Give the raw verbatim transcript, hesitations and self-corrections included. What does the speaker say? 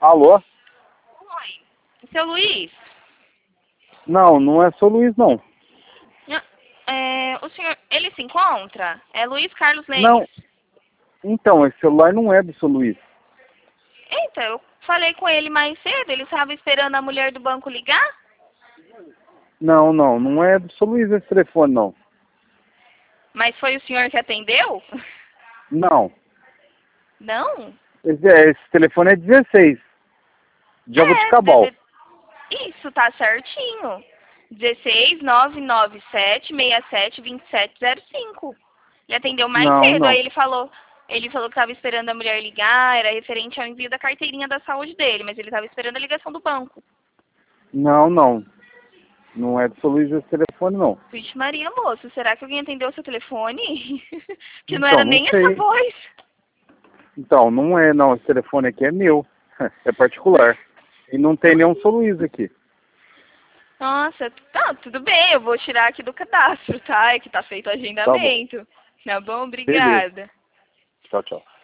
Alô? Oi. Seu Luiz? Não, não é seu Luiz, não. É, o senhor, ele se encontra? É Luiz Carlos Lemes. Não. Então, esse celular não é do seu Luiz. Eita, eu falei com ele mais cedo, ele estava esperando a mulher do banco ligar? Não, não, não é do seu Luiz esse telefone, não. Mas foi o senhor que atendeu? Não. Não? Esse, é, esse telefone é dezesseis. De É, Jaboticabal. deve... Isso, tá certinho. dezesseis, nove nove sete, seis sete, dois sete zero cinco. Ele atendeu mais Não, cedo, não. aí ele falou, ele falou que estava esperando a mulher ligar, era referente ao envio da carteirinha da saúde dele, mas ele estava esperando a ligação do banco. Não, não. Não é do seu Luiz esse telefone, não. Vixe Maria, moço, será que alguém atendeu o seu telefone? Que não Então, era não nem sei. essa voz. Então, não é, não. Esse telefone aqui é meu. É particular. E não tem nenhum seu Luiz aqui. Nossa, tá, tudo bem, eu vou tirar aqui do cadastro, tá? É que tá feito o Tá bom. agendamento. Tá bom? Beleza. Obrigada. Tchau, tchau.